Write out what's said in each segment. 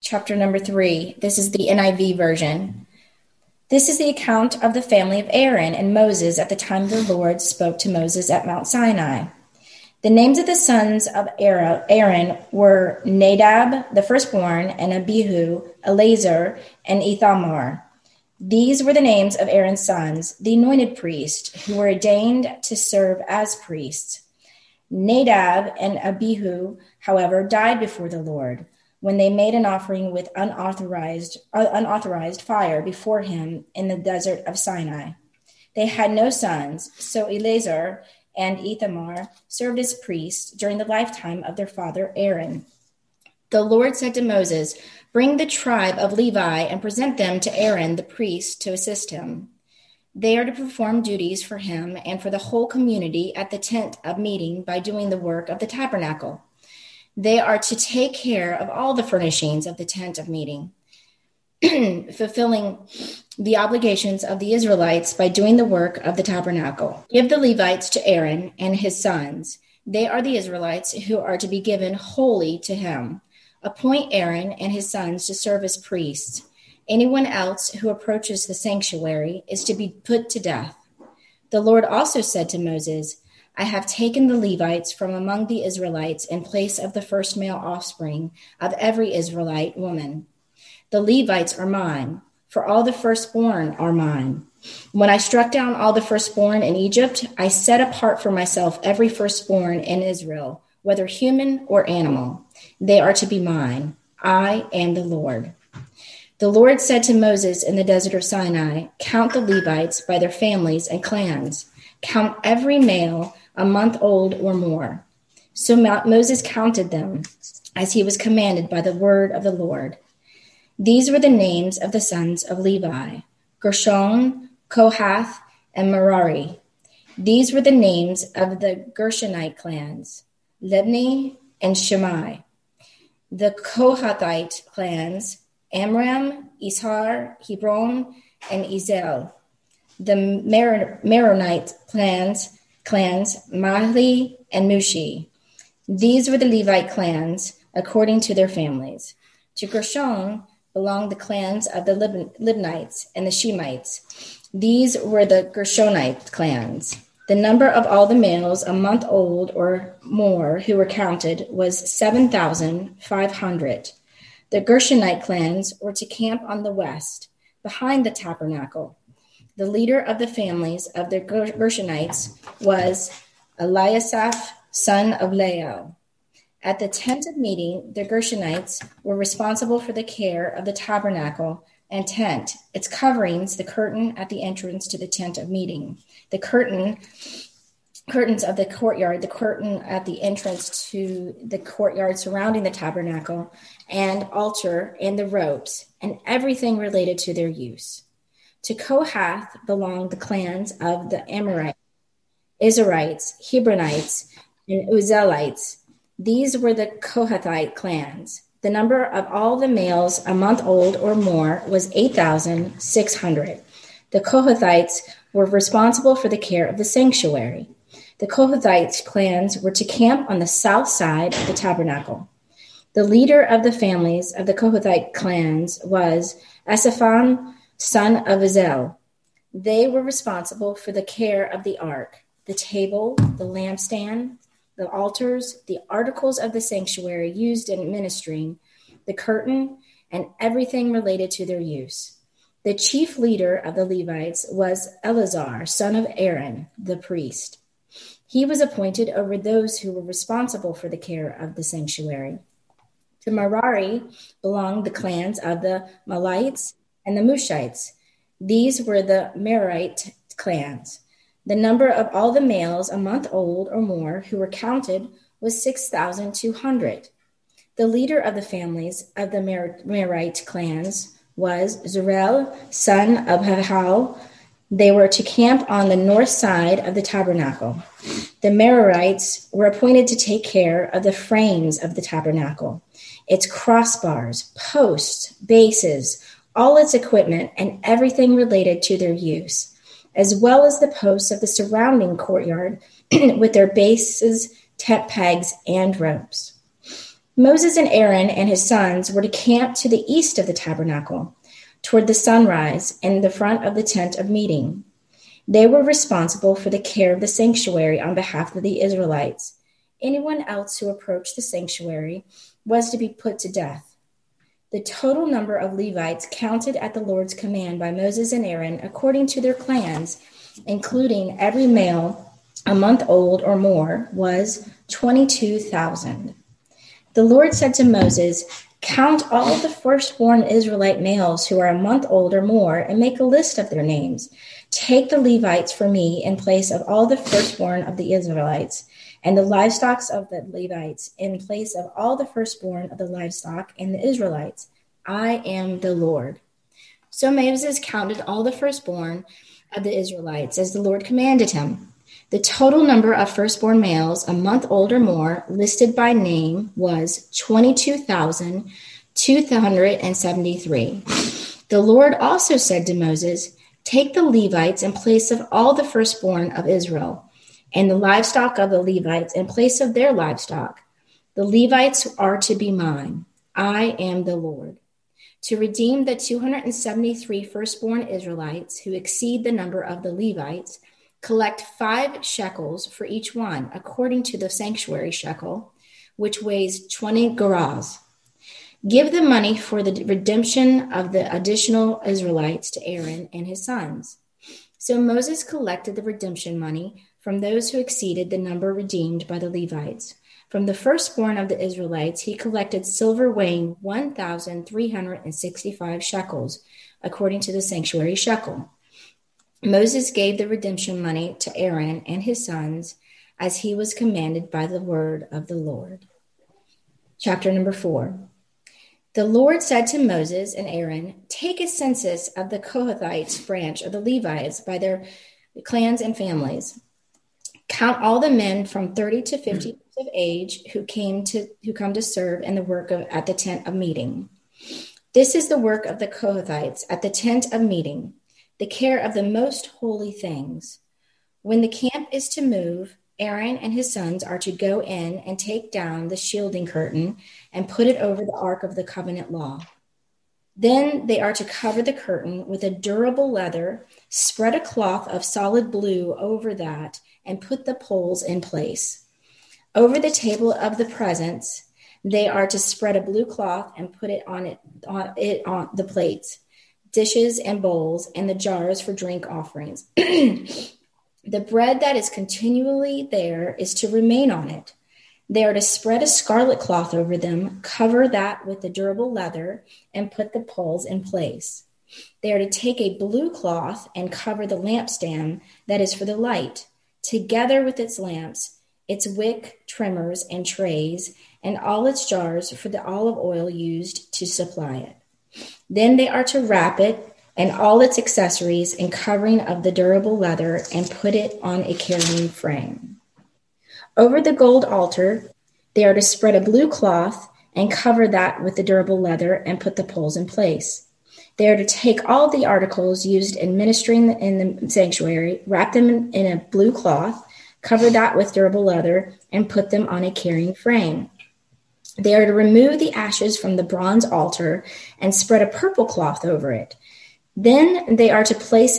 chapter number 3. This is the NIV version. This is the account of the family of Aaron and Moses at the time the Lord spoke to Moses at Mount Sinai. The names of the sons of Aaron were Nadab, the firstborn, and Abihu, Eleazar, and Ithamar. These were the names of Aaron's sons, the anointed priests, who were ordained to serve as priests. Nadab and Abihu, however, died before the Lord when they made an offering with unauthorized fire before him in the desert of Sinai. They had no sons, so Eleazar and Ithamar served as priests during the lifetime of their father Aaron. The Lord said to Moses, "Bring the tribe of Levi and present them to Aaron the priest to assist him. They are to perform duties for him and for the whole community at the tent of meeting by doing the work of the tabernacle. They are to take care of all the furnishings of the tent of meeting, fulfilling the obligations of the Israelites by doing the work of the tabernacle. Give the Levites to Aaron and his sons. They are the Israelites who are to be given wholly to him. Appoint Aaron and his sons to serve as priests. Anyone else who approaches the sanctuary is to be put to death." The Lord also said to Moses, "I have taken the Levites from among the Israelites in place of the first male offspring of every Israelite woman. The Levites are mine, for all the firstborn are mine. When I struck down all the firstborn in Egypt, I set apart for myself every firstborn in Israel, whether human or animal. They are to be mine. I am the Lord." The Lord said to Moses in the desert of Sinai, "Count the Levites by their families and clans. Count every male a month old or more." So Moses counted them as he was commanded by the word of the Lord. These were the names of the sons of Levi: Gershon, Kohath, and Merari. These were the names of the Gershonite clans: Libni and Shimei. The Kohathite clans: Amram, Ishar, Hebron, and Ezel. The Meronite clans Mahli and Mushi. These were the Levite clans according to their families. To Gershon belonged the clans of the Libnites and the Shemites. These were the Gershonite clans. The number of all the males a month old or more who were counted was 7,500. The Gershonite clans were to camp on the west, behind the tabernacle. The leader of the families of the Gershonites was Eliasaph, son of Lael. At the tent of meeting, the Gershonites were responsible for the care of the tabernacle and tent, its coverings, the curtain at the entrance to the tent of meeting, the curtains of the courtyard, the curtain at the entrance to the courtyard surrounding the tabernacle and altar, and the ropes, and everything related to their use. To Kohath belonged the clans of the Amorites, Izharites, Hebronites, and Uzzielites. These were the Kohathite clans. The number of all the males a month old or more was 8,600. The Kohathites were responsible for the care of the sanctuary. The Kohathite clans were to camp on the south side of the tabernacle. The leader of the families of the Kohathite clans was Asaphan, son of Azel. They were responsible for the care of the ark, the table, the lampstand, the altars, the articles of the sanctuary used in ministering, the curtain, and everything related to their use. The chief leader of the Levites was Eleazar, son of Aaron, the priest. He was appointed over those who were responsible for the care of the sanctuary. To Merari belonged the clans of the Mahlites and the Mushites. These were the Merarite clans. The number of all the males a month old or more who were counted was 6,200. The leader of the families of the Merarite clans was Zerel, son of Hahal. They were to camp on the north side of the tabernacle. The Merarites were appointed to take care of the frames of the tabernacle, its crossbars, posts, bases, all its equipment, and everything related to their use, as well as the posts of the surrounding courtyard with their bases, tent pegs, and ropes. Moses and Aaron and his sons were to camp to the east of the tabernacle, toward the sunrise, in the front of the tent of meeting. They were responsible for the care of the sanctuary on behalf of the Israelites. Anyone else who approached the sanctuary was to be put to death. The total number of Levites counted at the Lord's command by Moses and Aaron according to their clans, including every male a month old or more, was 22,000. The Lord said to Moses, "Count all the firstborn Israelite males who are a month old or more and make a list of their names. Take the Levites for me in place of all the firstborn of the Israelites, and the livestock of the Levites in place of all the firstborn of the livestock and the Israelites. I am the Lord." So Moses counted all the firstborn of the Israelites as the Lord commanded him. The total number of firstborn males a month old or more listed by name was 22,273. The Lord also said to Moses, "Take the Levites in place of all the firstborn of Israel, and the livestock of the Levites in place of their livestock. The Levites are to be mine. I am the Lord. To redeem the 273 firstborn Israelites who exceed the number of the Levites, collect 5 shekels for each one, according to the sanctuary shekel, which weighs 20 gerahs. Give the money for the redemption of the additional Israelites to Aaron and his sons." So Moses collected the redemption money from those who exceeded the number redeemed by the Levites. From the firstborn of the Israelites, he collected silver weighing 1,365 shekels, according to the sanctuary shekel. Moses gave the redemption money to Aaron and his sons as he was commanded by the word of the Lord. Chapter number 4. The Lord said to Moses and Aaron, "Take a census of the Kohathites branch of the Levites by their clans and families. Count all the men from 30 to 50 years of age who come to serve in the work at the tent of meeting. This is the work of the Kohathites at the tent of meeting, the care of the most holy things. When the camp is to move, Aaron and his sons are to go in and take down the shielding curtain and put it over the ark of the covenant law. Then they are to cover the curtain with a durable leather, spread a cloth of solid blue over that, and put the poles in place. Over the table of the presence, they are to spread a blue cloth and put it on the plates, dishes and bowls, and the jars for drink offerings. The bread that is continually there is to remain on it. They are to spread a scarlet cloth over them, cover that with the durable leather, and put the poles in place. They are to take a blue cloth and cover the lampstand that is for the light, together with its lamps, its wick, trimmers, and trays, and all its jars for the olive oil used to supply it. Then they are to wrap it and all its accessories in covering of the durable leather and put it on a carrying frame. Over the gold altar, they are to spread a blue cloth and cover that with the durable leather and put the poles in place. They are to take all the articles used in ministering in the sanctuary, wrap them in a blue cloth, cover that with durable leather, and put them on a carrying frame. They are to remove the ashes from the bronze altar and spread a purple cloth over it. Then they are to place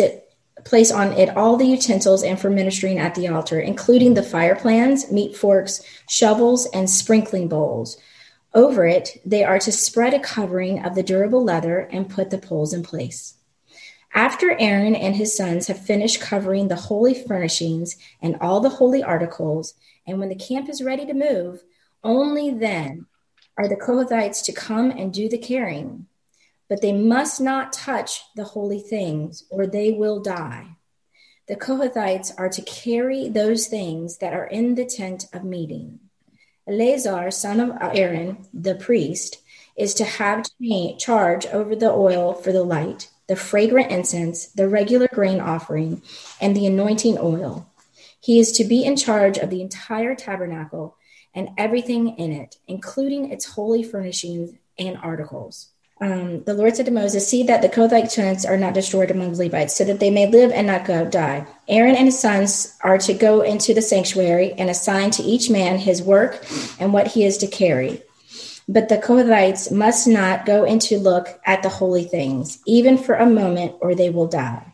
on it all the utensils and for ministering at the altar, including the fire pans, meat forks, shovels, and sprinkling bowls. Over it, they are to spread a covering of the durable leather and put the poles in place. After Aaron and his sons have finished covering the holy furnishings and all the holy articles, and when the camp is ready to move, only then are the Kohathites to come and do the carrying. But they must not touch the holy things, or they will die. The Kohathites are to carry those things that are in the tent of meeting. Eleazar, son of Aaron, the priest, is to have charge over the oil for the light, the fragrant incense, the regular grain offering, and the anointing oil. He is to be in charge of the entire tabernacle and everything in it, including its holy furnishings and articles. The Lord said to Moses, "See that the Kohathite tents are not destroyed among the Levites, so that they may live and not die. Aaron and his sons are to go into the sanctuary and assign to each man his work and what he is to carry. But the Kohathites must not go in to look at the holy things, even for a moment, or they will die.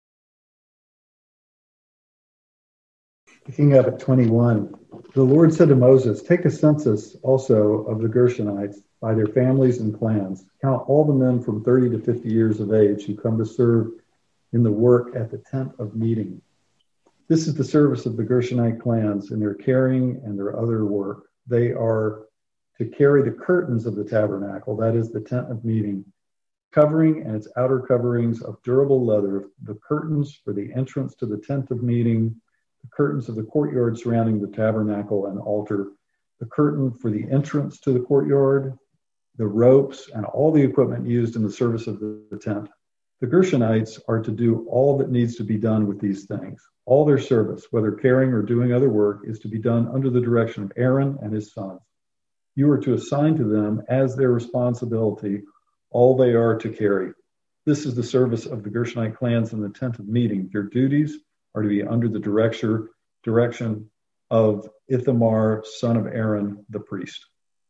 Picking up at 21, the Lord said to Moses, "Take a census also of the Gershonites by their families and clans. Count all the men from 30 to 50 years of age who come to serve in the work at the tent of meeting." This is the service of the Gershonite clans in their carrying and their other work. They are to carry the curtains of the tabernacle, that is the tent of meeting, covering and its outer coverings of durable leather, the curtains for the entrance to the tent of meeting, the curtains of the courtyard surrounding the tabernacle and altar, the curtain for the entrance to the courtyard, the ropes, and all the equipment used in the service of the tent. The Gershonites are to do all that needs to be done with these things. All their service, whether carrying or doing other work, is to be done under the direction of Aaron and his sons. You are to assign to them as their responsibility all they are to carry. This is the service of the Gershonite clans in the tent of meeting. Their duties are to be under the direction of Ithamar, son of Aaron, the priest.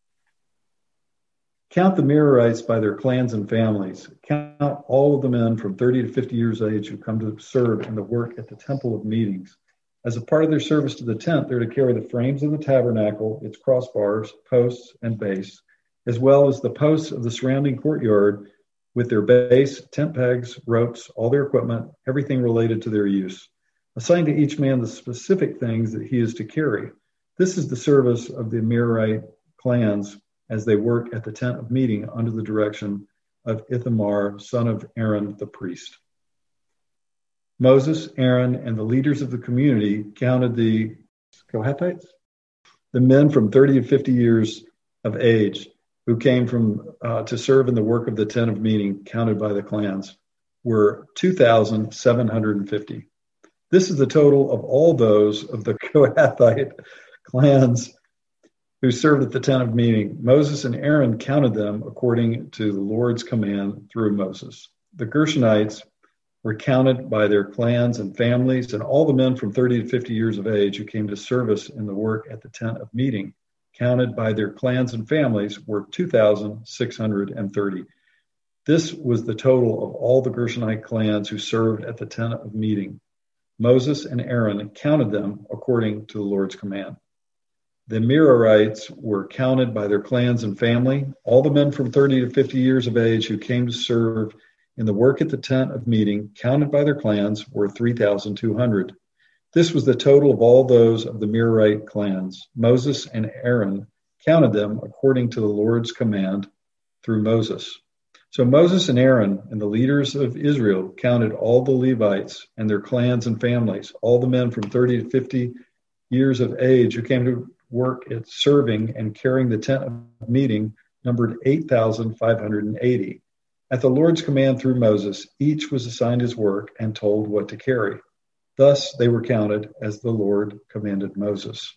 Count the Merarites by their clans and families. Count all of the men from 30 to 50 years of age who come to serve in the work at the temple of meetings. As a part of their service to the tent, they're to carry the frames of the tabernacle, its crossbars, posts, and base, as well as the posts of the surrounding courtyard with their base, tent pegs, ropes, all their equipment, everything related to their use. Assign to each man the specific things that he is to carry. This is the service of the Merarite clans as they work at the tent of meeting under the direction of Ithamar, son of Aaron, the priest. Moses, Aaron, and the leaders of the community counted the Kohathites, the men from 30 to 50 years of age who came to serve in the work of the tent of meeting, counted by the clans, were 2,750. This is the total of all those of the Kohathite clans who served at the tent of meeting. Moses and Aaron counted them according to the Lord's command through Moses. The Gershonites were counted by their clans and families, and all the men from 30 to 50 years of age who came to service in the work at the tent of meeting, counted by their clans and families, were 2,630. This was the total of all the Gershonite clans who served at the tent of meeting. Moses and Aaron counted them according to the Lord's command. The Merarites were counted by their clans and family. All the men from 30 to 50 years of age who came to serve in the work at the tent of meeting, counted by their clans, were 3,200. This was the total of all those of the Merarite clans. Moses and Aaron counted them according to the Lord's command through Moses. So Moses and Aaron and the leaders of Israel counted all the Levites and their clans and families. All the men from 30 to 50 years of age who came to work at serving and carrying the tent of meeting numbered 8,580. At the Lord's command through Moses, each was assigned his work and told what to carry. Thus they were counted as the Lord commanded Moses.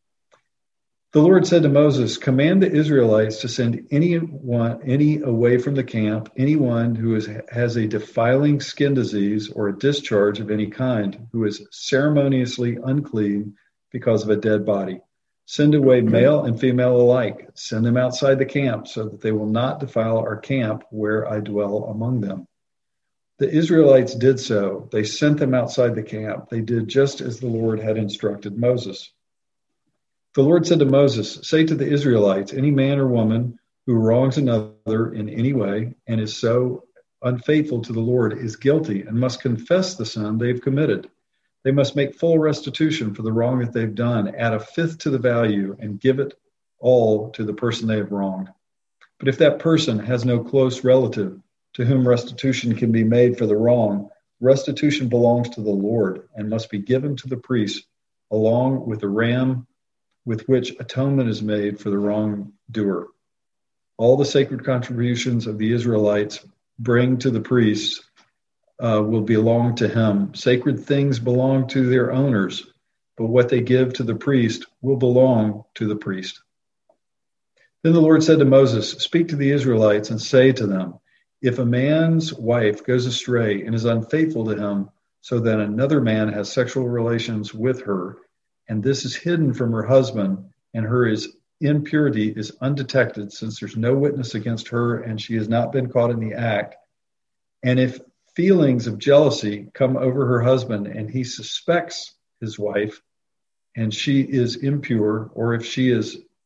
The Lord said to Moses, "Command the Israelites to send any away from the camp, anyone who has a defiling skin disease or a discharge of any kind, who is ceremoniously unclean because of a dead body. Send away male and female alike. Send them outside the camp so that they will not defile our camp where I dwell among them." The Israelites did so. They sent them outside the camp. They did just as the Lord had instructed Moses. The Lord said to Moses, "Say to the Israelites, any man or woman who wrongs another in any way and is so unfaithful to the Lord is guilty and must confess the sin they've committed. They must make full restitution for the wrong that they've done, add a fifth to the value, and give it all to the person they have wronged. But if that person has no close relative to whom restitution can be made for the wrong, restitution belongs to the Lord and must be given to the priest, along with the ram with which atonement is made for the wrongdoer. All the sacred contributions of the Israelites bring to the priests will belong to him. Sacred things belong to their owners, but what they give to the priest will belong to the priest." Then the Lord said to Moses, "Speak to the Israelites and say to them, if a man's wife goes astray and is unfaithful to him so that another man has sexual relations with her, and this is hidden from her husband, and her is impurity is undetected, since there's no witness against her and she has not been caught in the act, and if feelings of jealousy come over her husband and he suspects his wife and she is impure, or if he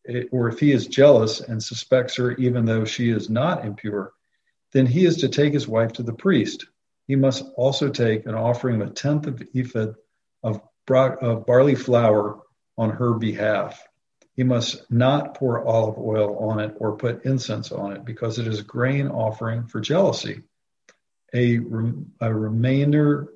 is jealous and suspects her even though she is not impure, then he is to take his wife to the priest. He must also take an offering of 1/10 of an ephah of barley flour on her behalf. He must not pour olive oil on it or put incense on it, because it is a grain offering for jealousy, a reminder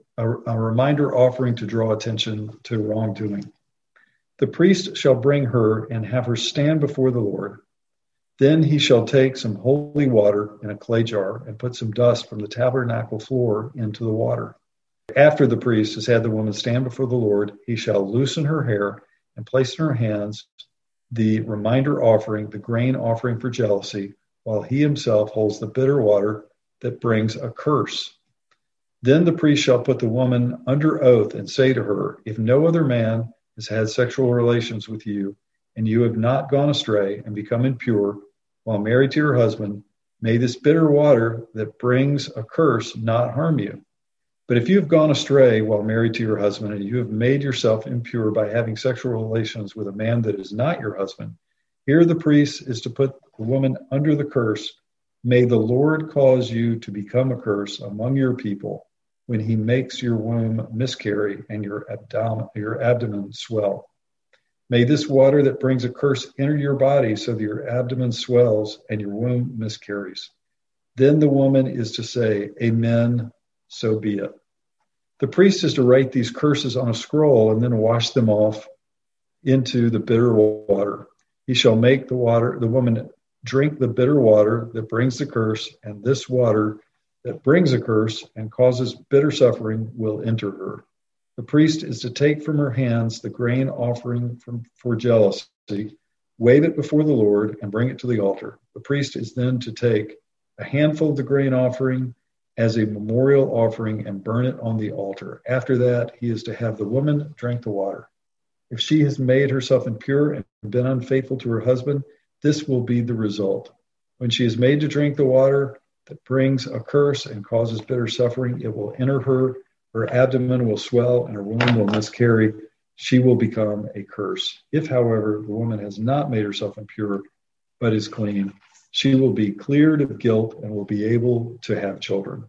offering to draw attention to wrongdoing. The priest shall bring her and have her stand before the Lord. Then he shall take some holy water in a clay jar and put some dust from the tabernacle floor into the water. After the priest has had the woman stand before the Lord, he shall loosen her hair and place in her hands the reminder offering, the grain offering for jealousy, while he himself holds the bitter water that brings a curse. Then the priest shall put the woman under oath and say to her, if no other man has had sexual relations with you, and you have not gone astray and become impure while married to your husband, may this bitter water that brings a curse not harm you. But if you have gone astray while married to your husband, and you have made yourself impure by having sexual relations with a man that is not your husband, here the priest is to put the woman under the curse. May the Lord cause you to become a curse among your people when he makes your womb miscarry and your abdomen swell. May this water that brings a curse enter your body so that your abdomen swells and your womb miscarries. Then the woman is to say, Amen, so be it. The priest is to write these curses on a scroll and then wash them off into the bitter water. He shall make the woman drink the bitter water that brings the curse, and this water that brings a curse and causes bitter suffering will enter her. The priest is to take from her hands the grain offering for jealousy, wave it before the Lord, and bring it to the altar. The priest is then to take a handful of the grain offering as a memorial offering and burn it on the altar. After that, he is to have the woman drink the water. If she has made herself impure and been unfaithful to her husband, this will be the result. When she is made to drink the water that brings a curse and causes bitter suffering, it will enter her, her abdomen will swell, and her womb will miscarry. She will become a curse. If, however, the woman has not made herself impure, but is clean, she will be cleared of guilt and will be able to have children.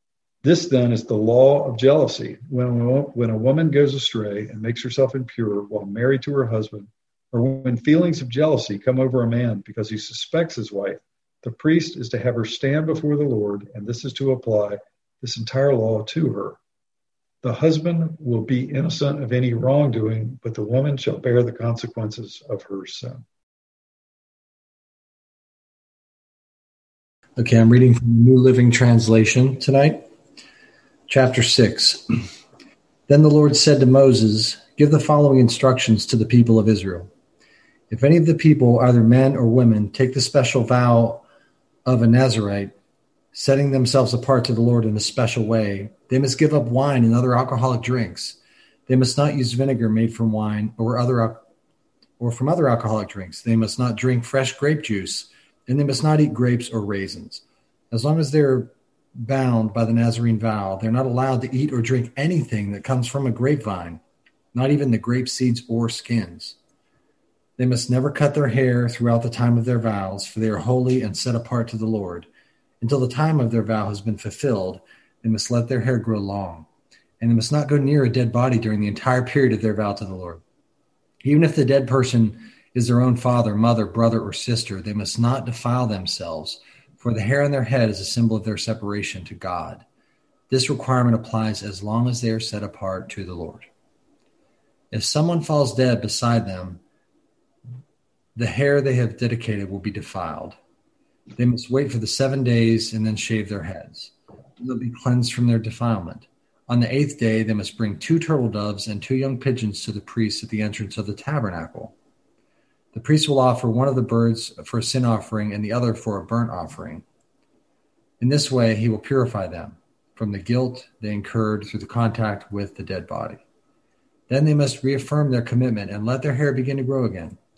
This, then, is the law of jealousy. When a woman goes astray and makes herself impure while married to her husband, or when feelings of jealousy come over a man because he suspects his wife, the priest is to have her stand before the Lord, and this is to apply this entire law to her. The husband will be innocent of any wrongdoing, but the woman shall bear the consequences of her sin. Okay, I'm reading from the New Living Translation tonight. Chapter 6. Then the Lord said to Moses, give the following instructions to the people of Israel. If any of the people, either men or women, take the special vow of a Nazirite, setting themselves apart to the Lord in a special way, they must give up wine and other alcoholic drinks. They must not use vinegar made from wine or from other alcoholic drinks. They must not drink fresh grape juice, and they must not eat grapes or raisins. As long as they're bound by the Nazarene vow, they're not allowed to eat or drink anything that comes from a grapevine, not even the grape seeds or skins. They must never cut their hair throughout the time of their vows, for they are holy and set apart to the Lord. Until the time of their vow has been fulfilled, they must let their hair grow long, and they must not go near a dead body during the entire period of their vow to the Lord. Even if the dead person is their own father, mother, brother, or sister, they must not defile themselves, for the hair on their head is a symbol of their separation to God. This requirement applies as long as they are set apart to the Lord. If someone falls dead beside them, the hair they have dedicated will be defiled. They must wait for the 7 days and then shave their heads. They'll be cleansed from their defilement. On the 8th day, they must bring 2 turtle doves and 2 young pigeons to the priest at the entrance of the tabernacle. The priest will offer one of the birds for a sin offering and the other for a burnt offering. In this way, he will purify them from the guilt they incurred through the contact with the dead body. Then they must reaffirm their commitment and let their hair begin to grow again.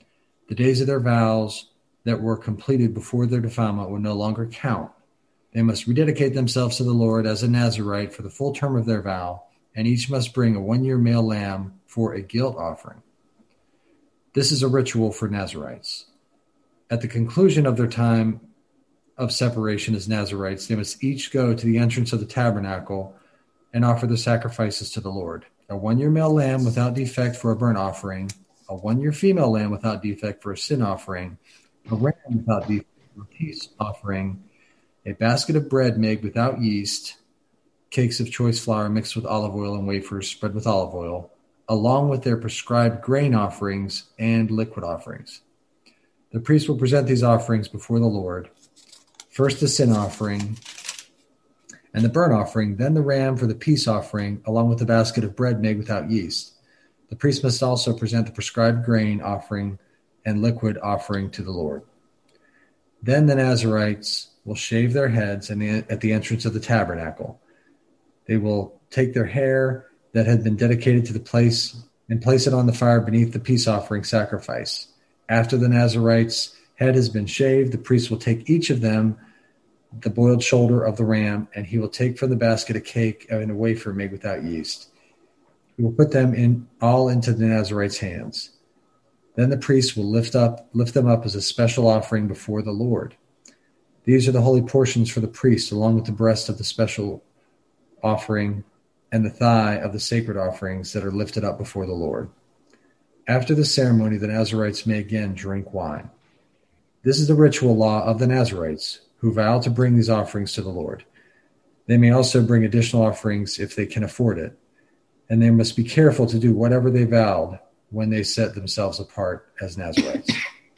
The days of their vows that were completed before their defilement will no longer count. They must rededicate themselves to the Lord as a Nazirite for the full term of their vow, and each must bring a 1-year male lamb for a guilt offering. This is a ritual for Nazirites. At the conclusion of their time of separation as Nazirites, they must each go to the entrance of the tabernacle and offer their sacrifices to the Lord. A 1-year male lamb without defect for a burnt offering, a 1-year female lamb without defect for a sin offering, a ram without defect for a peace offering, a basket of bread made without yeast, cakes of choice flour mixed with olive oil and wafers spread with olive oil, along with their prescribed grain offerings and liquid offerings. The priest will present these offerings before the Lord, first the sin offering and the burnt offering, then the ram for the peace offering, along with the basket of bread made without yeast. The priest must also present the prescribed grain offering and liquid offering to the Lord. Then the Nazirites will shave their heads at the entrance of the tabernacle. They will take their hair that had been dedicated to the place and place it on the fire beneath the peace offering sacrifice. After the Nazirite's head has been shaved, the priest will take each of them the boiled shoulder of the ram, and he will take from the basket a cake and a wafer made without yeast. He will put them all into the Nazirite's hands. Then the priest will lift them up as a special offering before the Lord. These are the holy portions for the priest, along with the breast of the special offering and the thigh of the sacred offerings that are lifted up before the Lord. After the ceremony, the Nazirites may again drink wine. This is the ritual law of the Nazirites, who vow to bring these offerings to the Lord. They may also bring additional offerings if they can afford it, and they must be careful to do whatever they vowed when they set themselves apart as Nazirites.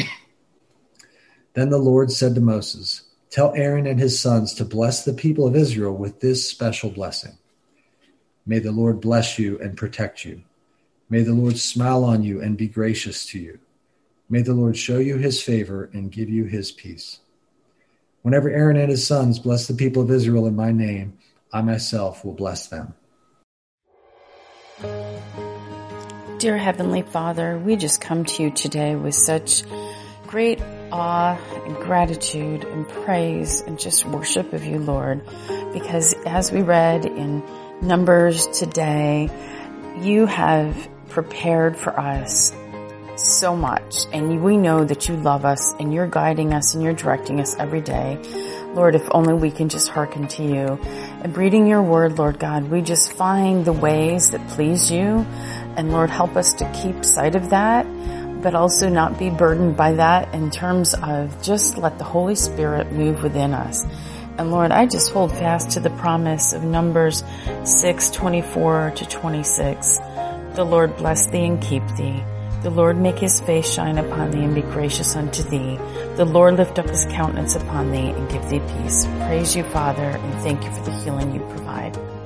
Then the Lord said to Moses, "Tell Aaron and his sons to bless the people of Israel with this special blessing. May the Lord bless you and protect you. May the Lord smile on you and be gracious to you. May the Lord show you his favor and give you his peace. Whenever Aaron and his sons bless the people of Israel in my name, I myself will bless them." Dear Heavenly Father, we just come to you today with such great awe and gratitude and praise and just worship of you, Lord, because as we read in Numbers today, you have prepared for us so much, and we know that you love us and you're guiding us and you're directing us every day. Lord, if only we can just hearken to you. And reading your word, Lord God, we just find the ways that please you. And Lord, help us to keep sight of that, but also not be burdened by that in terms of just let the Holy Spirit move within us. And Lord, I just hold fast to the promise of Numbers 6:24-26. The Lord bless thee and keep thee. The Lord make his face shine upon thee and be gracious unto thee. The Lord lift up his countenance upon thee and give thee peace. Praise you, Father, and thank you for the healing you provide.